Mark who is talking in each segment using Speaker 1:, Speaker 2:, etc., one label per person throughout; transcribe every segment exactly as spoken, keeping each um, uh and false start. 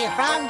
Speaker 1: you from?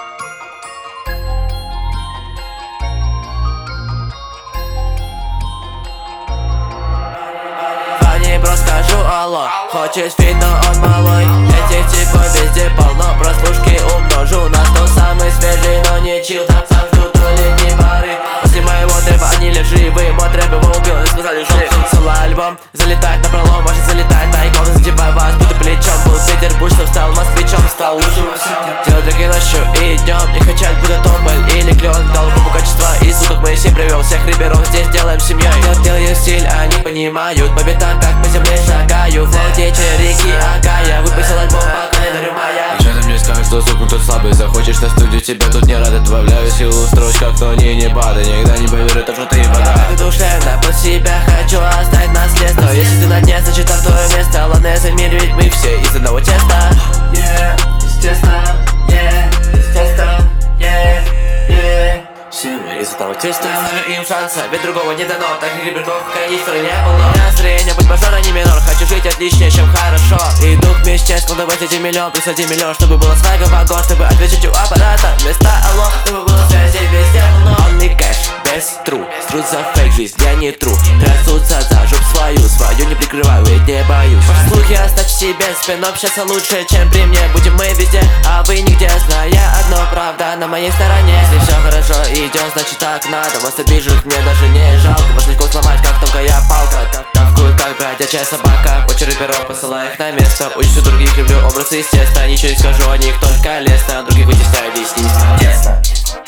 Speaker 2: Фанни, бро, скажу алло. Хочешь фит, но он малой. Этих типов везде полно. Прослушки умножу на сто. Самый свежий, но не чил. Там сам жду до летней пары. После моего трэпа они лишь живы. Мой трэп его убил, и сказали, что соло альбом залетает на пролом, может залетает тайком. Задевай вас, буду плечом. Был петербуржцем, стал москвичом. Стал лучшим во всем. Делаю треки ночью и днем. Не хотят, будто томбель или клен. Дал группу качества и суток Моисей привел всех реберов. Здесь делаем семьей. Дел, делаю стиль, они понимают. По битам, как по земле шагаю. Флоу течет реки Агая. Выпустил альбом по календарю мая.
Speaker 3: Что ты мне скажешь, что сука тут слабый? Захочешь на студию, тебя тут не рады. Добавляю силу в строчках, но не не падай. Никогда не поверю, то что ты вода.
Speaker 2: Ты душевно под себя хочу оставить наследство. Если ты на дне, значит там твое место. Ладно, если мир, ведь мы все из одного теста. Yeah, естественно, yeah, естественно, yeah, yeah. Все мы из одного теста. Ставлю им шанса, ведь другого не дано. Так как ребенков в канистры не было. Настроение, будь мажор, а не минор. Хочу жить отличнее, чем хорошо. Иду к мечте, складывать один миллион. Плюс один миллион, чтобы было свайга в огонь. Чтобы отвечать у аппарата вместо алло. Чтобы было связи везде, но он не кэш, без тру. Струт за фейк, жизнь я не тру. Трясутся за жоп свою, свою не прикрываю, ведь не боюсь. Слухи оставьте себе, спин общаться лучше, чем при мне. Будем мы везде, а вы нигде. Зная одно, правда на моей стороне. Если все хорошо идет, значит так надо. Вас обижут, мне даже не жалко. Башняков сломать, как тонкая палка. Тавкую, как бродячая собака. Почерк рэперов, посылаю их на место. Учусь у других, люблю образы, естественно. Ничего не скажу о них, только лестно. Других вытесняю, здесь не тесно.